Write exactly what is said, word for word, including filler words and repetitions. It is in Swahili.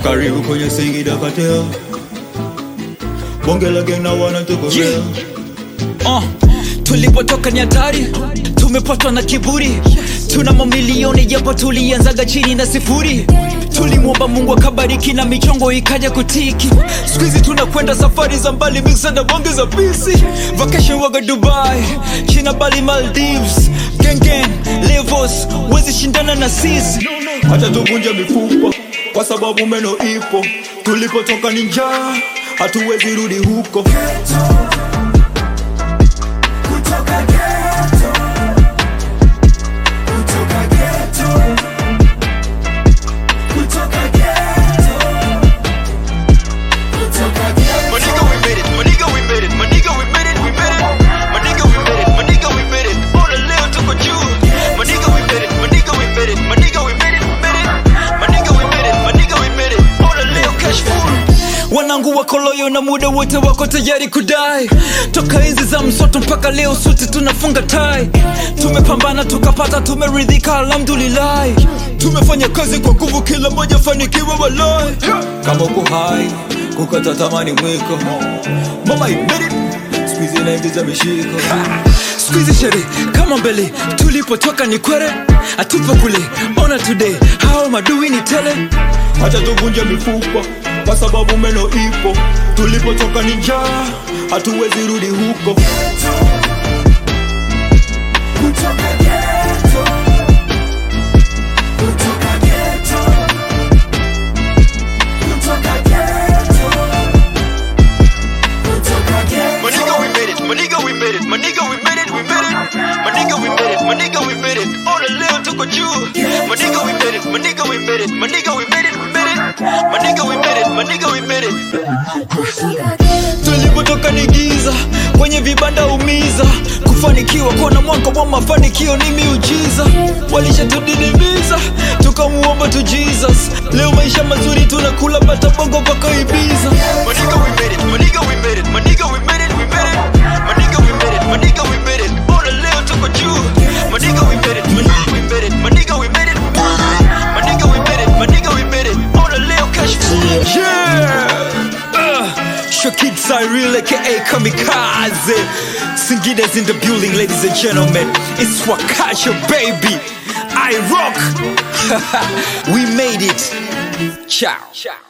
Karibu kwenye Singida Cartel. Bonge la gang na wana tuko real. Yeah. Uh, tulipotoka ni hatari, tumepatwa na kiburi. Tuna mamilioni japo tulianzaga chini na sifuri. Tulimwomba Mungu akabariki na michongo ikaja kutiki. Squeezy tunakwenda safari za mbali, mixa na bonge za pisi. Vacation waga Dubai, China Bali Maldives. Gang gang, levels, wezi shindana na sisi. Acha tuvunje mifupa kwa sababu meno ipo. Tulipotoka ni njaa, hatuwezi rudi huko. Wanangu wako loyo na muda wote wako tayari kudai. Toka hizi za msoto mpaka leo suti tunafunga tai. Tumepambana tukapata, tumeridhika alhamdulillah. Tumefanya kazi kwa nguvu, kila moja fanikiwa walai. Kama uko hai, kukata tamani mwiko. Mama you made it, Squeezy na ingiza mishiko. Squeezy shere, kama mbele, tulipotoka ni kwere. Atupo kule, ona today, how madui ni tele. Acha tuvunje mifupa kwa sababu meno ipo. Tulipotoka ni njaa, hatuwezi rudi huko. Tulipotoka ni giza, kwenye vibanda umiza. Kufanikiwa kona mwaka wa mafanikio ni miujiza. Walishatudidimiza, tukamuomba tu Jesus. Leo maisha mazuri tunakula bata bongo paka Ibiza. Kid Cyril aka Kamikaze. Singida's in the building, ladies and gentlemen. It's Wakasha baby. I rock. We made it. Ciao. Ciao.